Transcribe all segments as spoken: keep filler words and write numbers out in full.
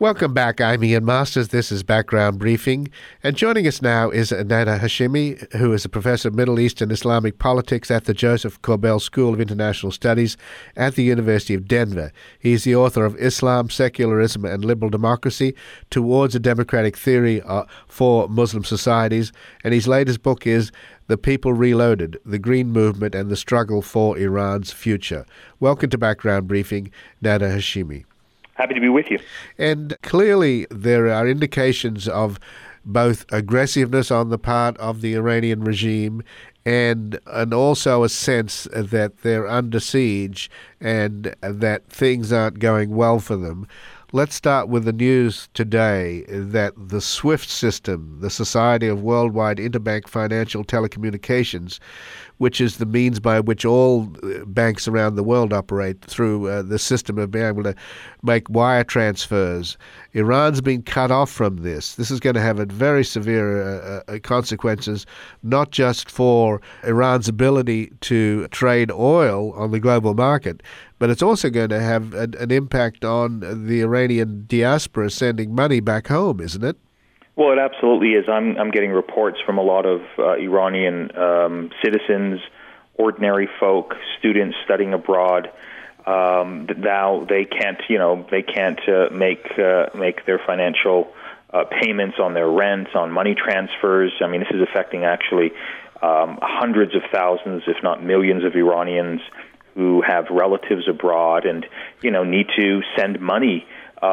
Welcome back. I'm Ian Masters. This is Background Briefing. And joining us now is Nada Hashemi, who is a professor of Middle East and Islamic politics at the Joseph Corbell School of International Studies at the University of Denver. He's the author of Islam, Secularism, and Liberal Democracy Towards a Democratic Theory uh, for Muslim Societies. And his latest book is The People Reloaded, The Green Movement and the Struggle for Iran's Future. Welcome to Background Briefing, Nada Hashemi. Happy to be with you. And clearly there are indications of both aggressiveness on the part of the Iranian regime and and also a sense that they're under siege and that things aren't going well for them. Let's start with the news today that the SWIFT system, the Society of Worldwide Interbank Financial Telecommunications, which is the means by which all banks around the world operate through uh, the system of being able to make wire transfers. Iran's been cut off from this. This is going to have a very severe uh, uh, consequences, not just for Iran's ability to trade oil on the global market, but it's also going to have an, an impact on the Iranian diaspora sending money back home, isn't it? Well, it absolutely is. I'm I'm getting reports from a lot of uh, Iranian um, citizens, ordinary folk, students studying abroad. Um, that now they can't, you know, they can't uh, make uh, make their financial uh, payments on their rents, on money transfers. I mean, this is affecting actually um, hundreds of thousands, if not millions, of Iranians who have relatives abroad and you know need to send money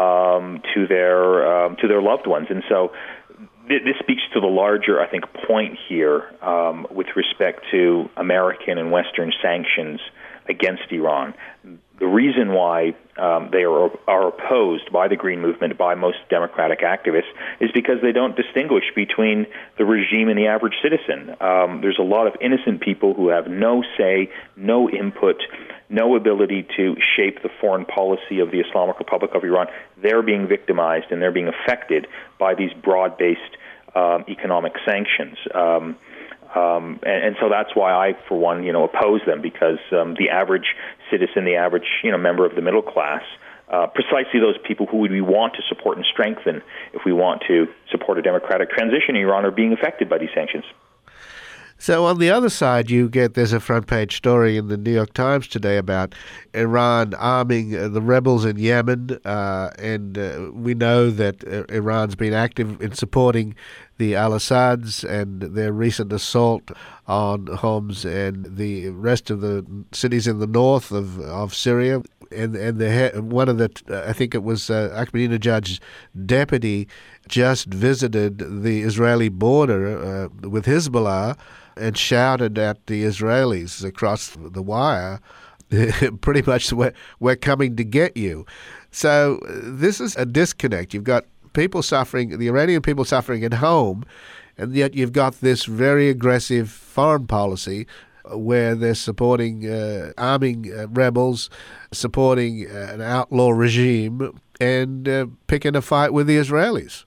Um, to their um, to their loved ones, and so th- this speaks to the larger, I think, point here um, with respect to American and Western sanctions against Iran. The reason why um, they are, are opposed by the Green Movement, by most Democratic activists, is because they don't distinguish between the regime and the average citizen. Um, there's a lot of innocent people who have no say, no input, no ability to shape the foreign policy of the Islamic Republic of Iran. They're being victimized and they're being affected by these broad-based um, economic sanctions. Um, Um, and, and so that's why I, for one, you know, oppose them, because um, the average citizen, the average, you know, member of the middle class, uh, precisely those people who we want to support and strengthen if we want to support a democratic transition in Iran, are being affected by these sanctions. So on the other side, you get, there's a front page story in the New York Times today about Iran arming uh, the rebels in Yemen, uh, and uh, we know that uh, Iran's been active in supporting the al-Assads and their recent assault on Homs and the rest of the cities in the north of, of Syria. And and the one of the, I think it was uh, Ahmadinejad's deputy just visited the Israeli border uh, with Hezbollah and shouted at the Israelis across the wire, pretty much, we're, we're coming to get you. So this is a disconnect. You've got people suffering, the Iranian people suffering at home, and yet you've got this very aggressive foreign policy where they're supporting, uh, arming uh, rebels, supporting uh, an outlaw regime, and uh, picking a fight with the Israelis.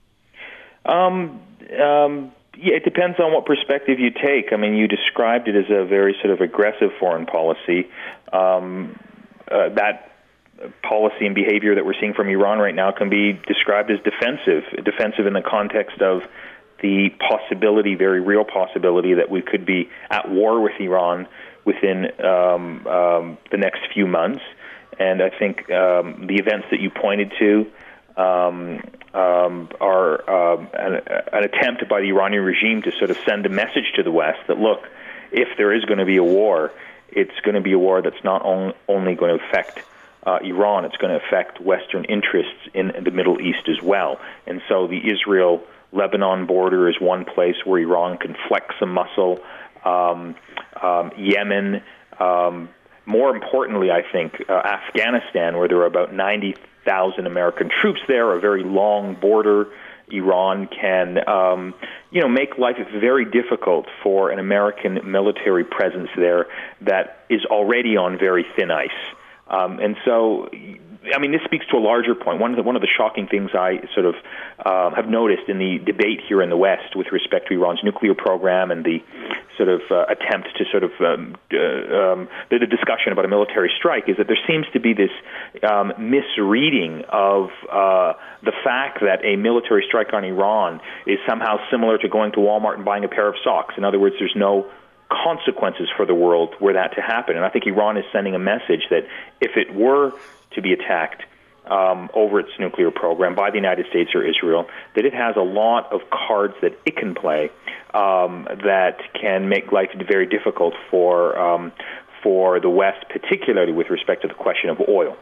Um, um, yeah, it depends on what perspective you take. I mean, you described it as a very sort of aggressive foreign policy. Um, uh, that policy and behavior that we're seeing from Iran right now can be described as defensive, defensive in the context of the possibility, very real possibility, that we could be at war with Iran within um, um, the next few months. And I think um, the events that you pointed to um, um, are um, an, an attempt by the Iranian regime to sort of send a message to the West that, look, if there is going to be a war, it's going to be a war that's not on, only going to affect uh, Iran, it's going to affect Western interests in the Middle East as well. And so the Israel-Lebanon border is one place where Iran can flex some muscle. Um, um, Yemen, um, more importantly, I think, uh, Afghanistan, where there are about ninety thousand American troops there, a very long border. Iran can, um, you know, make life very difficult for an American military presence there that is already on very thin ice. Um, and so I mean, this speaks to a larger point. One of the, one of the shocking things I sort of uh, have noticed in the debate here in the West with respect to Iran's nuclear program and the sort of uh, attempt to sort of um, uh, um, the, the discussion about a military strike is that there seems to be this um, misreading of uh, the fact that a military strike on Iran is somehow similar to going to Walmart and buying a pair of socks. In other words, there's no consequences for the world were that to happen. And I think Iran is sending a message that if it were to be attacked um, over its nuclear program by the United States or Israel, that it has a lot of cards that it can play um, that can make life very difficult for um, for the West, particularly with respect to the question of oil.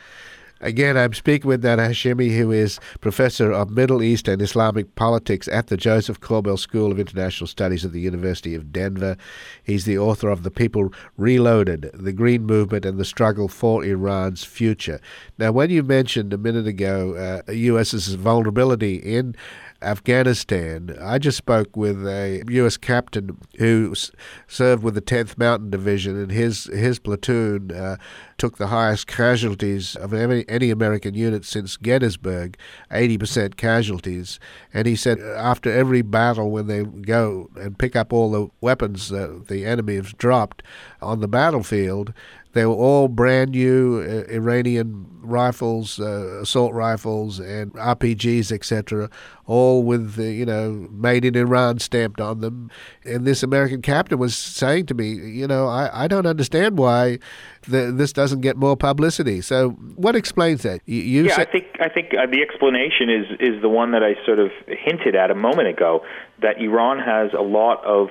Again, I'm speaking with Nader Hashemi, who is Professor of Middle East and Islamic Politics at the Joseph Korbel School of International Studies at the University of Denver. He's the author of The People Reloaded, The Green Movement and the Struggle for Iran's Future. Now, when you mentioned a minute ago uh, U.S.'s vulnerability in Afghanistan, I just spoke with a U S captain who s- served with the tenth Mountain Division, and his his platoon uh, took the highest casualties of any, any American unit since Gettysburg, eighty percent casualties. And he said after every battle, when they go and pick up all the weapons that the enemy has dropped on the battlefield, they were all brand new uh, Iranian rifles, uh, assault rifles, and R P Gs, et cetera, all with, uh, you know, made in Iran stamped on them. And this American captain was saying to me, you know, I, I don't understand why the, this doesn't get more publicity. So what explains that? You, you yeah, say- I think I think uh, the explanation is is the one that I sort of hinted at a moment ago, that Iran has a lot of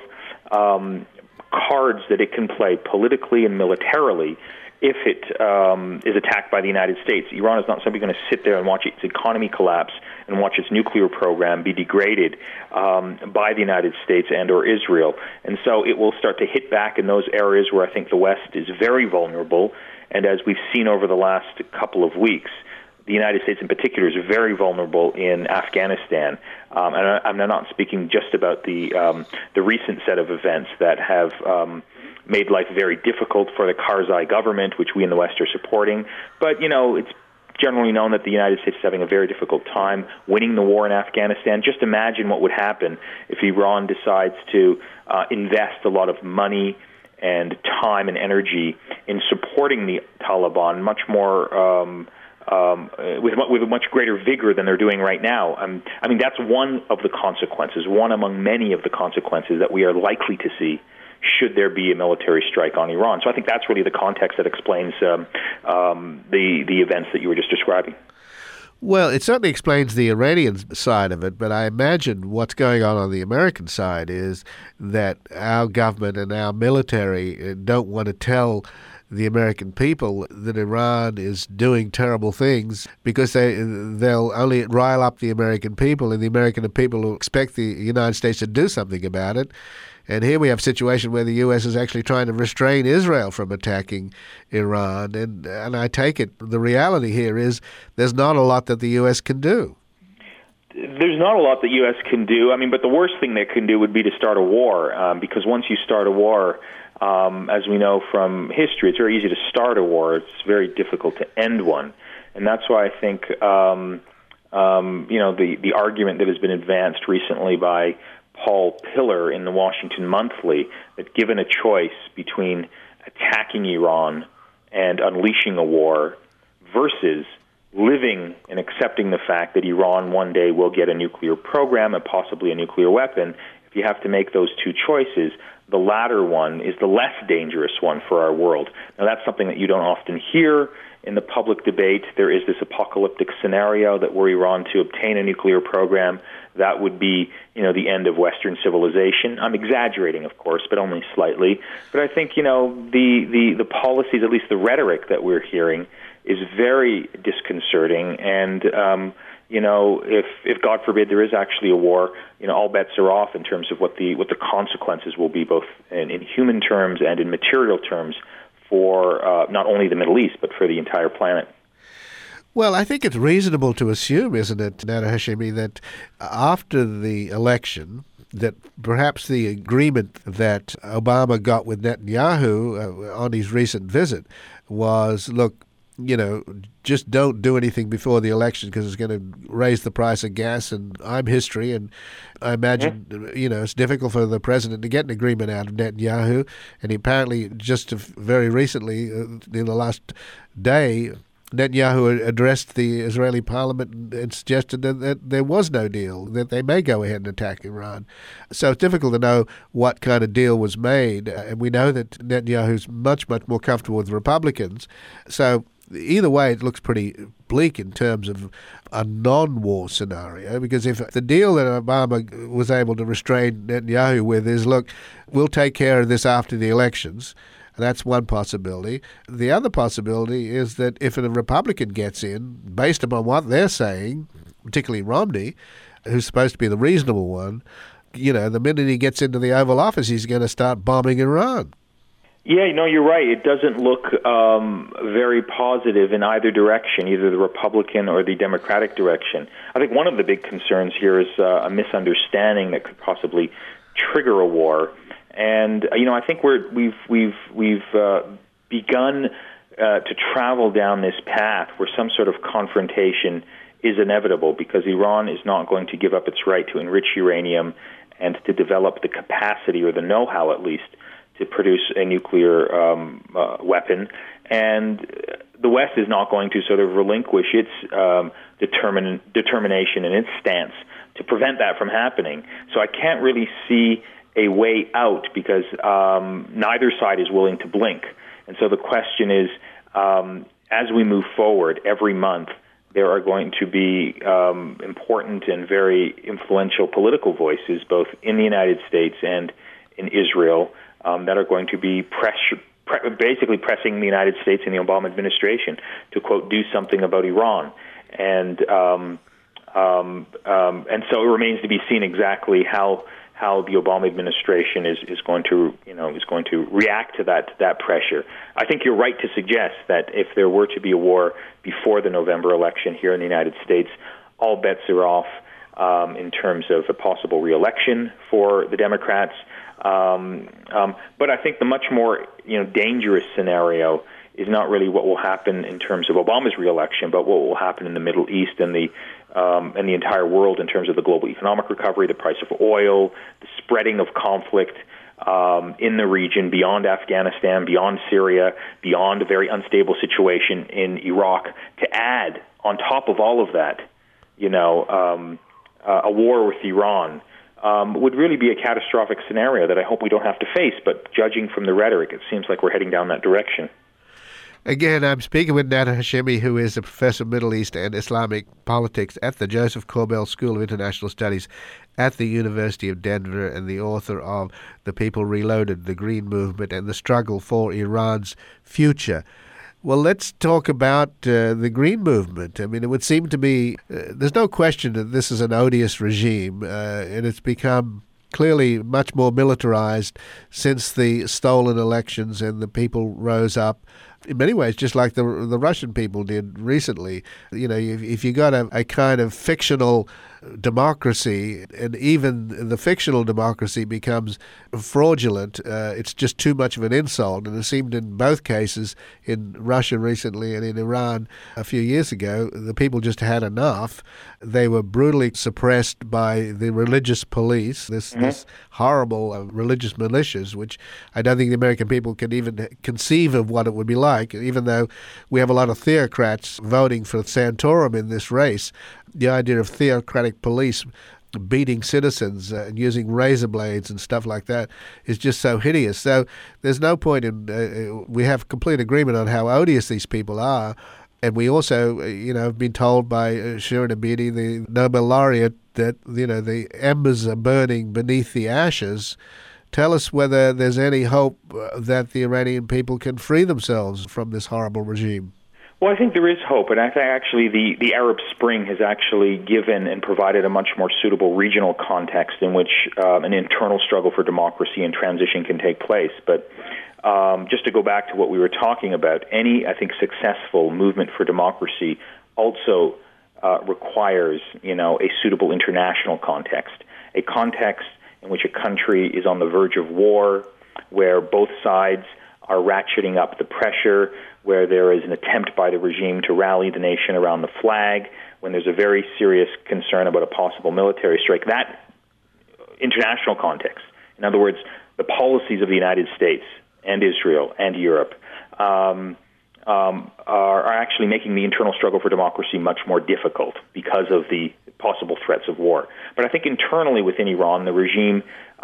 um, cards that it can play politically and militarily if it um, is attacked by the United States. Iran is not simply going to sit there and watch its economy collapse and watch its nuclear program be degraded um, by the United States and or Israel. And so it will start to hit back in those areas where I think the West is very vulnerable. And as we've seen over the last couple of weeks, the United States in particular is very vulnerable in Afghanistan. Um, and I, I'm not speaking just about the um, the recent set of events that have um, made life very difficult for the Karzai government, which we in the West are supporting. But, you know, it's generally known that the United States is having a very difficult time winning the war in Afghanistan. Just imagine what would happen if Iran decides to uh, invest a lot of money and time and energy in supporting the Taliban much more um, um, with, with a much greater vigor than they're doing right now. Um, I mean, that's one of the consequences, one among many of the consequences that we are likely to see should there be a military strike on Iran. So I think that's really the context that explains um, um, the the events that you were just describing. Well, it certainly explains the Iranian side of it, but I imagine what's going on on the American side is that our government and our military don't want to tell the American people that Iran is doing terrible things because they, they'll only rile up the American people, and the American people will expect the United States to do something about it. And here we have a situation where the U S is actually trying to restrain Israel from attacking Iran. And, and I take it the reality here is there's not a lot that the U S can do. There's not a lot that U S can do. I mean, but the worst thing they can do would be to start a war, um, because once you start a war, um, as we know from history, it's very easy to start a war. It's very difficult to end one. And that's why I think, um, um, you know, the, the argument that has been advanced recently by Paul Pillar in the Washington Monthly, that given a choice between attacking Iran and unleashing a war versus living and accepting the fact that Iran one day will get a nuclear program and possibly a nuclear weapon, if you have to make those two choices, the latter one is the less dangerous one for our world. Now, that's something that you don't often hear in the public debate. There is this apocalyptic scenario that were Iran to obtain a nuclear program, that would be, you know, the end of Western civilization. I'm exaggerating, of course, but only slightly. But I think, you know, the, the, the policies, at least the rhetoric that we're hearing, is very disconcerting. And, um, you know, if, if God forbid there is actually a war, you know, all bets are off in terms of what the what the consequences will be, both in, in human terms and in material terms, for uh, not only the Middle East, but for the entire planet. Well, I think it's reasonable to assume, isn't it, Nader Hashemi, that after the election, that perhaps the agreement that Obama got with Netanyahu uh, on his recent visit was, look, you know, just don't do anything before the election because it's going to raise the price of gas. And I'm history, and I imagine, mm-hmm. you know, it's difficult for the president to get an agreement out of Netanyahu. And he apparently just very recently, uh, in the last day, Netanyahu addressed the Israeli parliament and suggested that, that there was no deal, that they may go ahead and attack Iran. So it's difficult to know what kind of deal was made. And we know that Netanyahu's much, much more comfortable with Republicans. So either way, it looks pretty bleak in terms of a non-war scenario, because if the deal that Obama was able to restrain Netanyahu with is, look, we'll take care of this after the elections, that's one possibility. The other possibility is that if a Republican gets in, based upon what they're saying, particularly Romney, who's supposed to be the reasonable one, you know, the minute he gets into the Oval Office, he's going to start bombing Iran. Yeah, no, you're right. It doesn't look um, very positive in either direction, either the Republican or the Democratic direction. I think one of the big concerns here is uh, a misunderstanding that could possibly trigger a war. And you know, I think we're we've we've we've uh, begun uh, to travel down this path where some sort of confrontation is inevitable, because Iran is not going to give up its right to enrich uranium and to develop the capacity, or the know-how at least, to produce a nuclear um, uh, weapon. And the West is not going to sort of relinquish its um, determin- determination and its stance to prevent that from happening. So I can't really see a way out, because um, neither side is willing to blink. And so the question is, um, as we move forward every month, there are going to be um, important and very influential political voices, both in the United States and in Israel, um, that are going to be pressure, pre- basically pressing the United States and the Obama administration to, quote, do something about Iran. And um, um, um, and so it remains to be seen exactly how how the Obama administration is, is going to, you know, is going to react to that to that pressure. I think you're right to suggest that if there were to be a war before the November election here in the United States, all bets are off um, in terms of a possible re-election for the Democrats. Um, um, but I think the much more, you know, dangerous scenario is not really what will happen in terms of Obama's re-election, but what will happen in the Middle East and the um, and the entire world in terms of the global economic recovery, the price of oil, the spreading of conflict um, in the region beyond Afghanistan, beyond Syria, beyond a very unstable situation in Iraq. To add on top of all of that, you know, um, uh, a war with Iran um, would really be a catastrophic scenario that I hope we don't have to face. But judging from the rhetoric, it seems like we're heading down that direction. Again, I'm speaking with Nat Hashemi, who is a professor of Middle East and Islamic politics at the Joseph Corbell School of International Studies at the University of Denver, and the author of The People Reloaded, The Green Movement and the Struggle for Iran's Future. Well, let's talk about uh, the Green Movement. I mean, it would seem to me, uh, there's no question that this is an odious regime, uh, and it's become clearly much more militarized since the stolen elections and the people rose up. In many ways, just like the the Russian people did recently. You know, if, if you got a, a kind of fictional democracy, and even the fictional democracy becomes fraudulent, uh, it's just too much of an insult. And it seemed in both cases, in Russia recently and in Iran a few years ago, the people just had enough. They were brutally suppressed by the religious police, this, mm-hmm. this horrible uh, religious militias, which I don't think the American people can even conceive of what it would be like, even though we have a lot of theocrats voting for Santorum in this race. The idea of theocratic police beating citizens uh, and using razor blades and stuff like that is just so hideous. So there's no point in, uh, we have complete agreement on how odious these people are. And we also, uh, you know, have been told by uh, Shirin Ebadi, the Nobel laureate, that, you know, the embers are burning beneath the ashes. Tell us whether there's any hope uh, that the Iranian people can free themselves from this horrible regime. Well, I think there is hope, and I think actually the, the Arab Spring has actually given and provided a much more suitable regional context in which um, an internal struggle for democracy and transition can take place. But um, just to go back to what we were talking about, any, I think, successful movement for democracy also uh, requires, you know, a suitable international context, a context in which a country is on the verge of war, where both sides are ratcheting up the pressure, where there is an attempt by the regime to rally the nation around the flag, when there's a very serious concern about a possible military strike. That international context, in other words, the policies of the United States and Israel and Europe, um, um, are, are actually making the internal struggle for democracy much more difficult because of the possible threats of war. But I think internally within Iran, the regime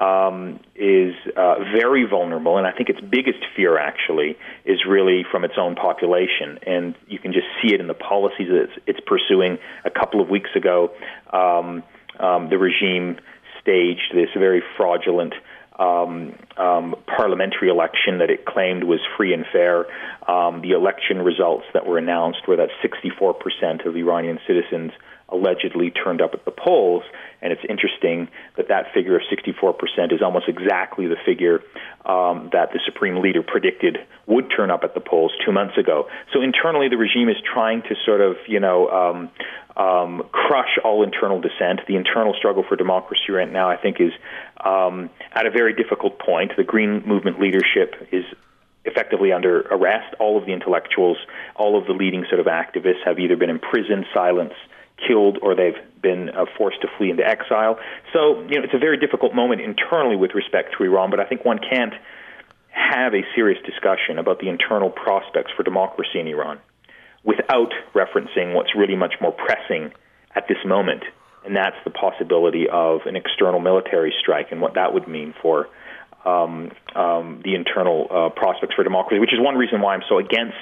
um, is uh, very vulnerable, and I think its biggest fear actually is really from its own population, and you can just see it in the policies that it's, it's pursuing. A couple of weeks ago, um, um, the regime staged this very fraudulent Um, um, parliamentary election that it claimed was free and fair. Um, the election results that were announced were that sixty-four percent of Iranian citizens allegedly turned up at the polls, and it's interesting that that figure of sixty-four percent is almost exactly the figure um, that the Supreme Leader predicted would turn up at the polls two months ago. So internally, the regime is trying to sort of, you know, um, um, crush all internal dissent. The internal struggle for democracy right now, I think, is um, at a very difficult point. The Green Movement leadership is effectively under arrest. All of the intellectuals, all of the leading sort of activists have either been imprisoned, silenced, killed, or they've been uh, forced to flee into exile. So, you know, it's a very difficult moment internally with respect to Iran, but I think one can't have a serious discussion about the internal prospects for democracy in Iran without referencing what's really much more pressing at this moment, and that's the possibility of an external military strike and what that would mean for um, um, the internal uh, prospects for democracy, which is one reason why I'm so against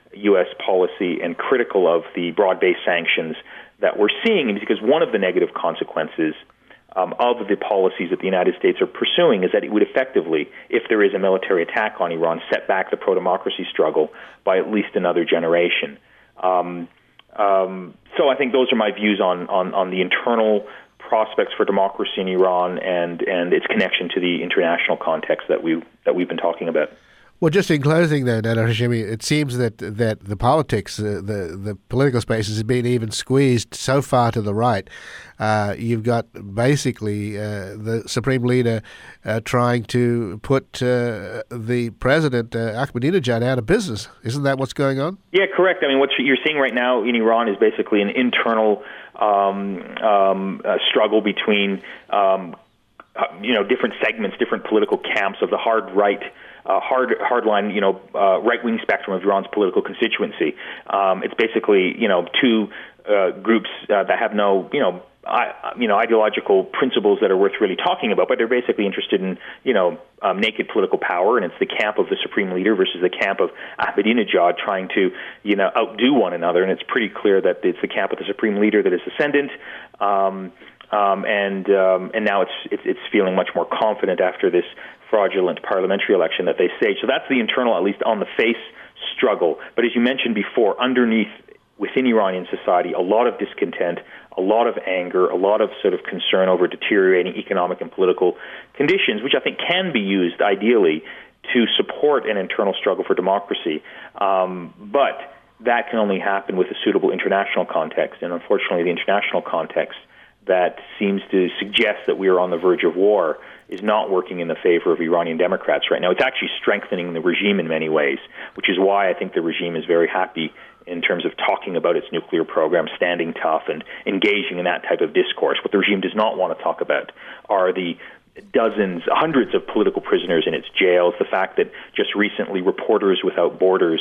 U S policy and critical of the broad-based sanctions that we're seeing, because one of the negative consequences um, of the policies that the United States are pursuing is that it would effectively, if there is a military attack on Iran, set back the pro-democracy struggle by at least another generation. Um, um, so I think those are my views on, on, on the internal prospects for democracy in Iran and, and its connection to the international context that we that we've been talking about. Well, just in closing, then, Nader Hashemi, it seems that that the politics, uh, the the political space has been even squeezed so far to the right. Uh, you've got basically uh, the Supreme Leader uh, trying to put uh, the President, uh, Ahmadinejad, out of business. Isn't that what's going on? Yeah, correct. I mean, what you're seeing right now in Iran is basically an internal um, um, uh, struggle between, um, uh, you know, different segments, different political camps of the hard right. Uh, hard, hardline, you know, uh, right-wing spectrum of Iran's political constituency. Um, it's basically, you know, two uh, groups uh, that have no, you know, I, you know, ideological principles that are worth really talking about, but they're basically interested in, you know, um, naked political power, and it's the camp of the Supreme Leader versus the camp of Ahmadinejad trying to, you know, outdo one another, and it's pretty clear that it's the camp of the Supreme Leader that is ascendant. Um, um, and um, and now it's, it's it's feeling much more confident after this fraudulent parliamentary election that they staged. So that's the internal, at least on the face, struggle. But as you mentioned before, underneath, within Iranian society, a lot of discontent, a lot of anger, a lot of sort of concern over deteriorating economic and political conditions, which I think can be used, ideally, to support an internal struggle for democracy. Um, but that can only happen with a suitable international context. And unfortunately, the international context that seems to suggest that we are on the verge of war is not working in the favor of Iranian Democrats right now. It's actually strengthening the regime in many ways, which is why I think the regime is very happy in terms of talking about its nuclear program, standing tough and engaging in that type of discourse. What the regime does not want to talk about are the dozens, hundreds of political prisoners in its jails, the fact that just recently Reporters Without Borders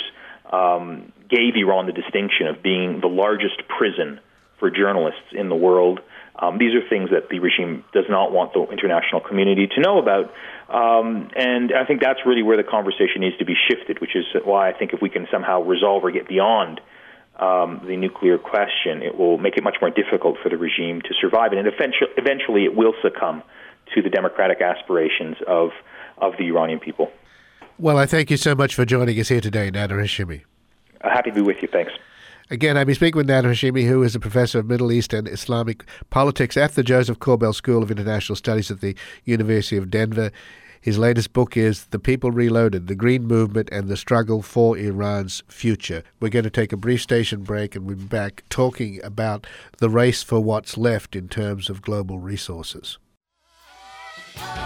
um, gave Iran the distinction of being the largest prison for journalists in the world. Um, these are things that the regime does not want the international community to know about. Um, and I think that's really where the conversation needs to be shifted, which is why I think if we can somehow resolve or get beyond um, the nuclear question, it will make it much more difficult for the regime to survive. And eventually, eventually it will succumb to the democratic aspirations of, of the Iranian people. Well, I thank you so much for joining us here today, Nader Hashemi. Uh, happy to be with you. Thanks. Again, I've been speaking with Nader Hashemi, who is a professor of Middle East and Islamic politics at the Joseph Korbel School of International Studies at the University of Denver. His latest book is The People Reloaded, The Green Movement and the Struggle for Iran's Future. We're going to take a brief station break and we'll be back talking about the race for what's left in terms of global resources.